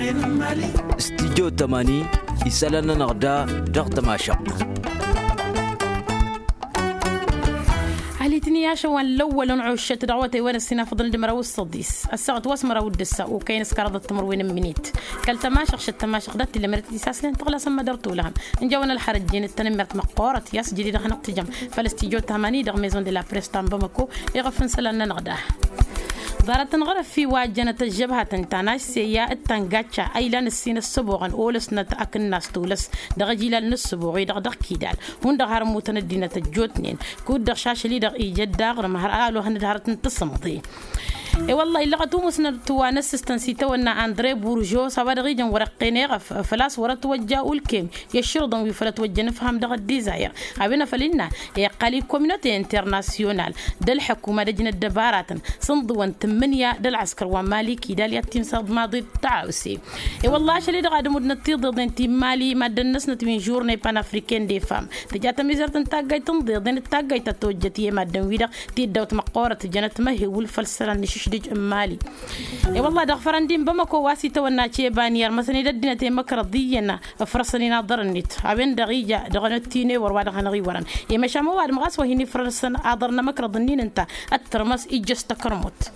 استديو 80 يسالنا نغدا دغت ما شق عليتني يا شوان الأول نعوش دعوتي وين السنة فضل دمرة والصديس الساعة واسمرة ودسة وكاين سكرض التمر وين منيت كل تماشق شت تماشق دت اللي مرتي ساسلين تغلى سما درتو لهم إن جونا الحرجين التنمرت مقارة ياس جديد رح نقتجم فالاستيجو 80 دغ ميزون دي لا بريستان بمكو يغفن سلنا نغداه ضارت نغرف في واجنة الجبهة تنتاناش سيا التنقاتشا أيلان السين السبوغن أولس نتأكل الناس تولس دغجيل النسبوغي دغ كيدال هون دغ هرموتن الدينة الجوتنين كود دغ شاشلي دغ إيجاد دغ مهر آلو هند هرت نتصمضي اي والله الا غتو مسن توانس استنسيتو ان اندري بورجو سواد جن ورقيني غف فلاس ورت وجاو الكيم يشرضن ويفلت وجن فهم دغ الديزاير ابينا فلينا يا قالي كوميونيتي انترناسيونال دل حكومه لجنه دبارات صندوان 8 دل عسكر ومالي كيدال يتم صد ماضي تعاوسي اي والله شلي دغ دمود نتيض دنتي مالي ما دنس نتمين جورني بان افريكان دي فام تجات ميزرت تاغاي تنضي دن تاغاي تتوجتي ما دن ويدا تيدوت مقوره جنت ما هي والفلسلان دج مالي اي والله دغ فرندين بمكو واسي تونا تشي بانير مثلا ددنا تي مكرضينا فرسني ناظر النت ابن دغيجا دغنتيني ور واد خنغي ورن يا مشا مواد مغاس وهني فرسن اضرنا مكرضنين انت الترمس اجست كرموت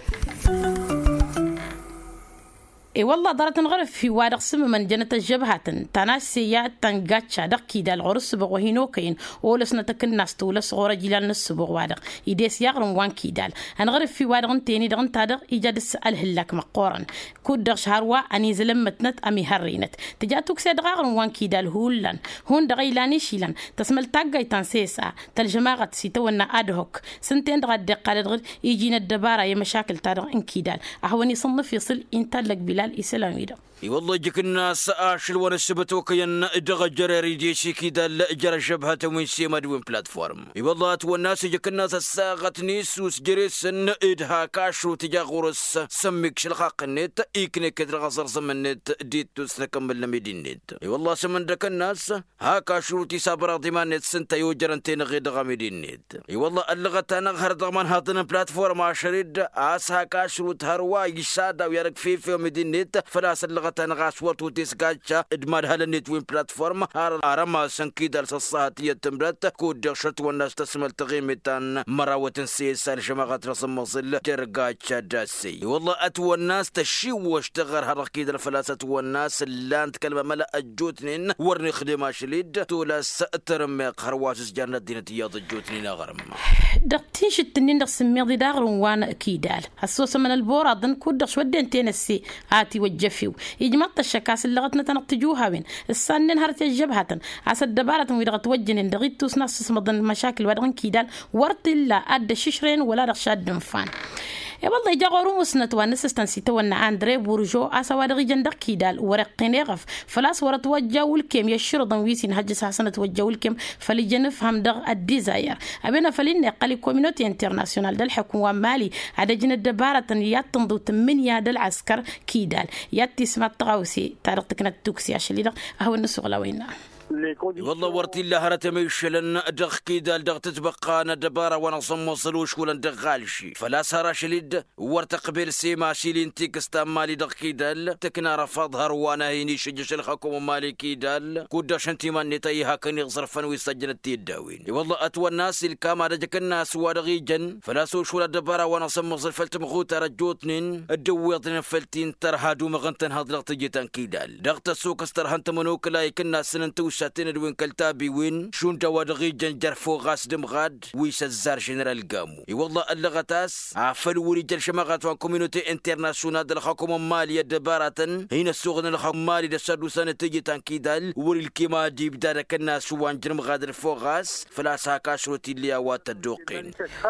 اي والله دارت نغرف في وادق سم من جنة الجبهة تناسيات تنقاتشا دقي دا العرس بغو هينوكين ولسنا تكناس تولس غورا جيلان نسبغ وادق يديس يغرم وان كيدال هنغرف في وادق تيني دغن تادق إيجاد السأل هلاك مقورا كود دغ شهروا أني زلمتنت أمي هرينت تجاتوك سيدغاغرم وان كيدال هولان هون دغيلاني شيلان تسمل تاقاي تنسيسا تالجماغة سيتونا أدهوك سنتين دغا الدقال دغر يجينا الدبارة يمشاكل تادق ان كيدال أهواني صنف يصل إنتالك بلال إسلامي ده والله جك الناس آشل ونسبتو كين دغ جريري ديشي كيدا لأجر شبهة من سيما دوين بلاتفورم والله والناس جك الناس الساغت نيسوس جريس إدها كاشو تجا غورس سميك شلخاق النت إيكني كدر غصر سمنت ديتو سنكمل لميدين نت والله سمن دك الناس ها كاشو تسابر ضمان نت سنتا يوجرنتين غيد غامدين نت والله اللغة نغهر ضمان هاتنا بلاتفورم عشريد آسها كاشو تهروا يسادا ويرك فيفي ومدين نت فلاس اللغة تنغاس ورتو تسقاجة ادمار هالنت وين بلاتفورم هارما سنكيد الصاتية تمرت كود دغشت والناس تسمل تغيمتان مراوة سيسان شماغات رسم مصل ترقاجة داسي والله أتوى الناس تشيوش تغر هرقيد الفلاسة والناس اللان تكلمة ملا الجوتنين ورني خدمة شليد تولاس ترميق هرواسس جارنا الدينتية الجوتنين أغرم دقتين شتنين دق سميضي داغرون وانا كيدال السوس من البورا ضن كود دغش ودين تينسي آتي وجفيو يجمط الشكاس اللي غتنا تنقتجوها وين السنين هرت الجبهة عسى الدبارة ويدغ توجن دغيت توس ناس مضن مشاكل ودغن كيدال ورت لا أد ششرين ولا رشاد دنفان يا والله جاغورو مسنت ونس استنسيتو ان اندري بورجو اسوا دغ جندق كيدال ورقين يغف فلاس ورت وجاو الكيم يشرضن ويسين هجس حسنه وجاو الكيم فلجن فهم دغ الديزاير ابينا فلين قالي كوميونيتي انترناسيونال دل حكومه مالي عدجن الدباره يتنضو 8 دل عسكر كيدال ياتي سمات طغوسي تارقتكنا التوكسي عشان هو النسوغ لوينا والله ورتي الله هرتميشلن دغ كيدال دغ تتبقى ندبارة ونصم وصلوش ولا دغالشي فلا سارة شليد ورت قبل سيما شيلين تيكستا مالي دغ كيدال تكنا رفض هروانا هيني شجش الحكومة مالي كيدال كودا شنتي من نتايها كان يغصرفن ويسجن التيداوين والله أتوى الناس الكاما دجك الناس وادغي جن فلا سوش ولا دبارة ونصم وصل فلت مغوتا رجوتنين الدويطن فلتين ترهادو مغنتن هادلغ تجيتان كيدال دغ تسوك استرهنت منوك لايك الناس سننتو ساتين دوين كالتابي وين شون توادغي جنجر فوق غاس دمغاد ويس الزار جنرال قامو والله اللغتاس عفل ورجال شماغات وان كوميونيتي انترناسيونال دل حكومة مالية دبارة هنا السوغن الحكومة مالي دسادو سنة تجي تنكيدال وري الكيما جيب دارك الناس وان جرم غادر فوق غاس فلا ساكا شروتي اللي اوات الدوقين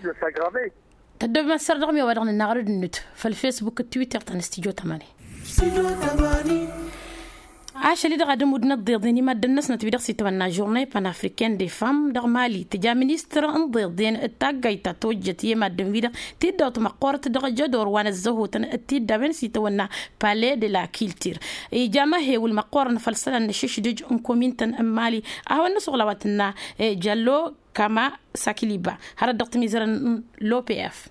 تدب ما سر رقمي ودغن النغرد النت فالفيسبوك التويتر تنستيجو 8 عاش اللي دغا دمود نضيضيني ما دنسنا تبي دغسي تبنا جورني بان افريكان دي فام دغ مالي تجا مينستر انضيضين التاغايتا توجت يما دميدا تيدوت مقورة دغ جدور وانا الزهوتن تيدا بن سي تونا بالي دي لا كيلتير اي جاما هي والمقورة نفلسلا نشيش دج انكومينتن امالي اهو النسوغلواتنا جالو كما ساكيليبا هذا دغت ميزرن لو بي اف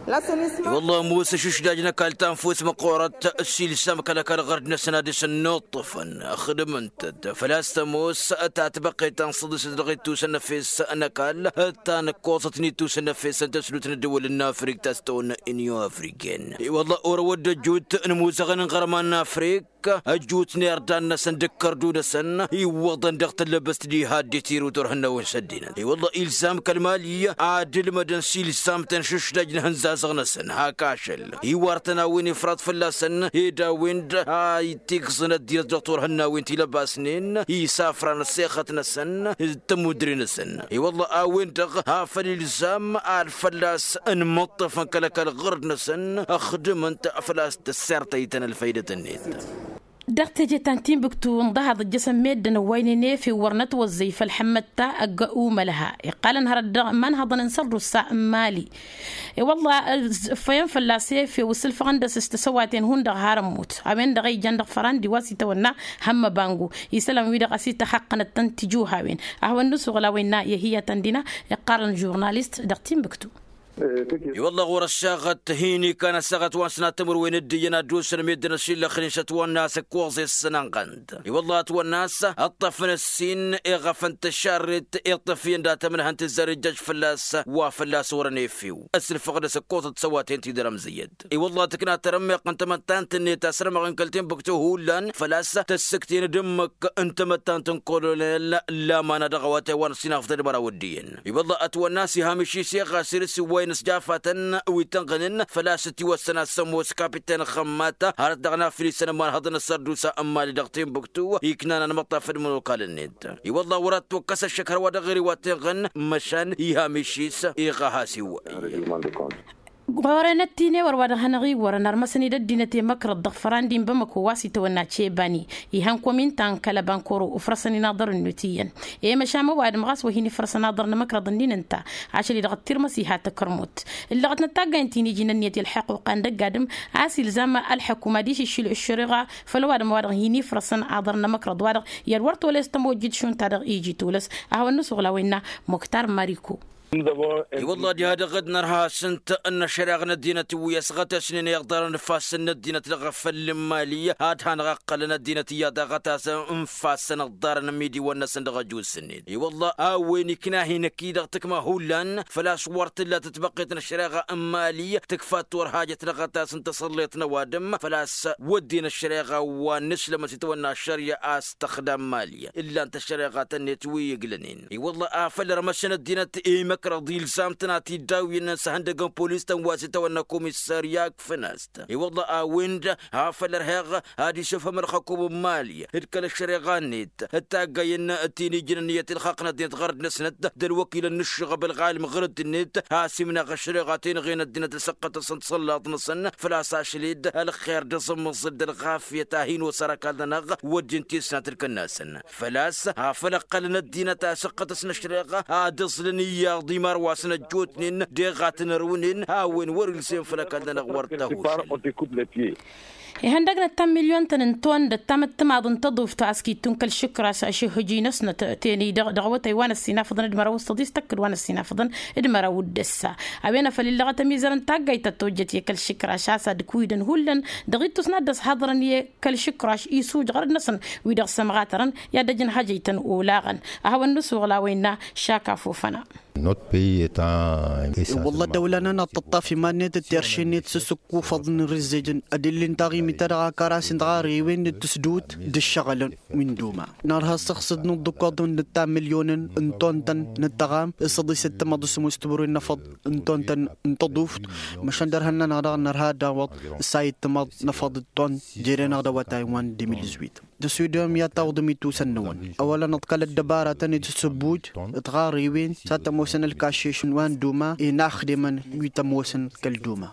والله موسى شوش داجنا كالتان فوس مقورة السيل سامك لك الغرد سنادس النطفن أخدم انت فلاست موس تاتبقي تنصدس دغيت توسن فيس أنا كال تان قوصتني توسن فيس أنت سلوتنا الدول النافريك تستون إنيو أفريكين والله أورود جوت نموسى غن غرمان أفريك أجوت نيردان سندك كردون سن يوضن دغت اللبست دي هادي تيرو ترهنا ونسدينا والله إلزام كالمالية عادل مدن سيل سام تنشش داجنا هنزازغنا سن هاكاشل يوارتنا وين فراد فلاسن هيدا ويند هاي تيكسنا ديال دكتور هنا وين تلباسنين يسافرنا سيختنا سن تمودرين سن والله وين دغ ها فالإلزام الفلاس انمطف كلك الغرد سن أخدم انت فلاس تسرتيتنا الفايدة النيت دقت جتانتين بكتو انضهض الجسم ميدنا وينيني في ورنت والزيف الحمدتا أقاو ملها قال انهار من هضن انصروا الساء مالي والله فين فلاسي في وصل فغندس استسواتين هون دغ هارموت عمين دغي جندق فران ديواسي تونا هم بانغو يسلم ويدغ اسيت حقنا تنتجوها وين اهو النسو غلاوينا هي تندنا قارن جورناليست دقتين بكتو والله غور الشاغت هيني كان ساغت وانسنا تمر وين الدينا دوسن ميدنا الشيل خليشة والناس كوزي السنان قند والله والناس الطفن السين اغفنت الشارت اطفين داتا من هنت الزرجاج فلاس وفلاس ورنيفيو اسل فقد سكوت تسواتين تي درم زيد والله تكنا ترمي قنت متان تني تسرم غنكلتين بكتو هولان فلاس تسكتين دمك انت متان تنقول لا ما ندغوات وانسنا في البرا ودين والله اتوناس هامشي سيغا سيرس وين سجافة ويتنغنن فلاستي والسنة سموس كابتن خماتا هارد دغنا في سنة ما هضن السردوسة أما لدغتين بكتو يكنانا نمطا في الملوكال النيد والله ورات وكس الشكر ودغري واتغن مشان يهامشيس إيغاهاسي غورنتيني ورواده هنغي ورنار مسني ددينتي مكر الضغفران دين بمكو واسي تونا تشيباني يهان كومين تان كلا بانكورو وفرسني ناظر النوتيا اي مشامو واد مغاس وهيني فرس ناظر مكر ضنين انت عشان يدغتير مسيحه تكرموت اللي غتنا تاغا انتيني جننيتي الحقوق عند قادم اسي لزاما الحكومه ديش الشيل الشريغه فلواد مواد هيني فرسن عذرنا مكر دواد يروارتو لستموجد شون تارغ يجي تولس اهو النسو غلاوينا مختار ماريكو والله دي هذا غد نرها سنت أن شرعنا الدينة ويسغت سنين يقدر نفاسن الدينة لغفل المالية هاد هنغقلنا الدينة يادغتاس انفاسن الدار نميدي والنسن دغجو سنين والله وين كنا هنا كيدا تكما هولان فلا صورت لا تتبقيتنا الشريعة المالية تكفات ور حاجة لغتاس انت صليتنا وادم فلا ودينا الشريعة ونسلم تتونا الشريعة استخدام مالية إلا انت الشريعة النتوي يقلنين والله فلا رمشنا الدينة كرديل سامتنا تداوينا سهندقن بوليس تنواسي تونا كوميسارياك فناست والله ويند هافلر هاغ هادي شوفها مرخكم مالية هدكال الشريغانيت التاقاينا التيني جنانية الخاقنا دينت غرد نسند دالوكيل النشغة بالغالم غرد النت هاسمنا غشريغاتين غينا الدينة تسقط سنتصلات نصن فلا ساشليد الخير دصم صد الغافية تاهين وسركال نغ ودين سنة تلك الناس فلاس هافلقلنا الدينة تسقط سنشريغة هادصلنية ديمار واسنا جوتنين ديغات نرونين هاوين ورلسين فلك عندنا غورتاهوش هندقنا 10 مليون تنتون دتمت ما تضيف تاسكي تنكل شكرا شي هجي نسنا تاني دغوت ايوان السينافضن ادمرا وستديس تكر وانا السينافضن ادمرا ودسا ابينا فللغه ميزان تاغاي تتوجت يكل شكرا شاسا دكويدن هولن دغيت سنادس حضرن يكل شكرا يسوج غرد نسن ويدغ سمغاترن يا دجن حاجيتن اولاغن اهو النسو غلاوينا شاكا فوفنا والله دولنا تطافي ما نيت ترشينيت سسكو فضن الرزجن ادلين تاغي مترا كراس دغاري وين تسدوت دشغل من دوما نارها سخصد نضقادون نتا مليون انطونتن نتغام صدي 6 مدس مستبر النفض انطونتن انتضوفت مشان درهنا نارها داوط سايت مد نفض الطن جيرنا دوا تايوان 2018 دسودوم يا تاودمي توسنون اولا نتقل الدبارة تاني تسبوج تغاري وين ساتموسن الكاشيشن وان دوما ناخدمن ويتموسن كالدوما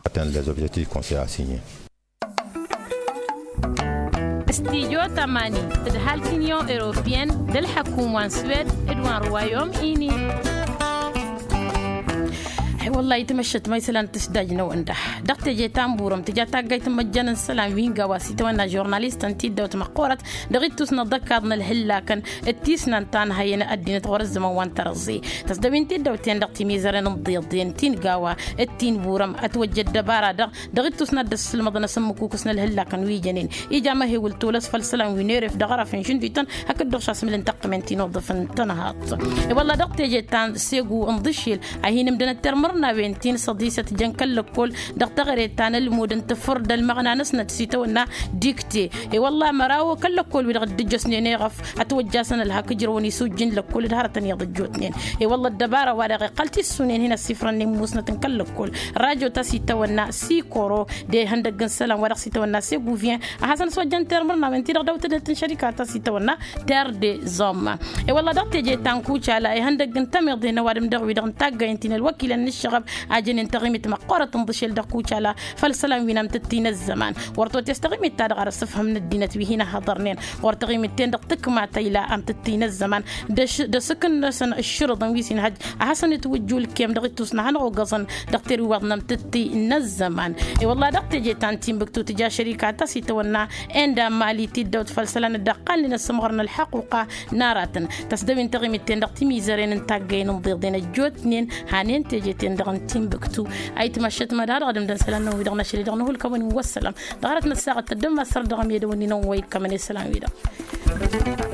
استيجو تماني تدهال تنيو إيروبيان دل حكومة سويد إدوان روايوم إيني والله يتمشت ما يسلان تسداجنا وندح دقت جي تامبورم تجا تاقيت مجانا السلام وين قواسي تونا جورناليست انتي دوت مقورت دغيت تسنا ذكرنا الهلا كان التيسنا انتان هينا ادينا تغرز ما وان ترزي تسدوين تي دوتين دقتي ميزرن مضيضين تين قوا التين بورم اتوجد دبارا دغيت تسنا دس المدن سمكو كسنا الهلا كان ويجنين ايجا ما هي ولتولس فالسلام وينيرف دغرف شنديتن هكا دغشا اسم الانتقمنتي نوظف انتنهات والله دقت جي تان سيغو انضشيل هين مدن الترمرنا بنتين صديسة جنكل كل دقت غريتان المود انت فرد المغنى نسنا تسيتونا ديكتي والله مراو كل كل بيغد جسني نيغف اتوجاسن لها كجروني سوجن لكل دهرتن يضجوتنين والله الدباره وارغ قلتي السنين هنا السفر نموسنا كل كل راجو تسيتونا سيكورو دي هندق السلام ورق سيتونا سيغوفين حسن سوجن ترمرنا بنتي دغدوت دت شركات تسيتونا دار دي زوما والله دقت جي تانكوچا لا هندق انتمر دي نوادم دغوي دغن تاغ انتين الوكيل الشغب اجن انتغيمت مقوره تنضشل دقوچا لا فالسلام وينام تتين الزمان ورتو تستغيمت تادغ الصفه من الدينه بهنا حضرنين ورتغيمتين دقتك ما تيلا ام تتين الزمان دسكن سن الشرط ويسين حج حسن توجول كيم دغتوس نحنو غزن دكتور وضنم تتين الزمان والله دقت جيتان تيم بكتو تجا شركات تسيتونا عند مالي تدوت فالسلان دقال لنا سمغرنا الحقوقه ناراتن تسدوين تغيمتين دقتي ميزرين انتاغين نضيضين الجوتنين هانين تجيتين دغن تيم بكتو اي تمشت مدار غدم دن سلام ودغنا شري دغنا الكون والسلام ظهرت الساعه الدم سر دغم يدوني نوي كمان السلام ويدا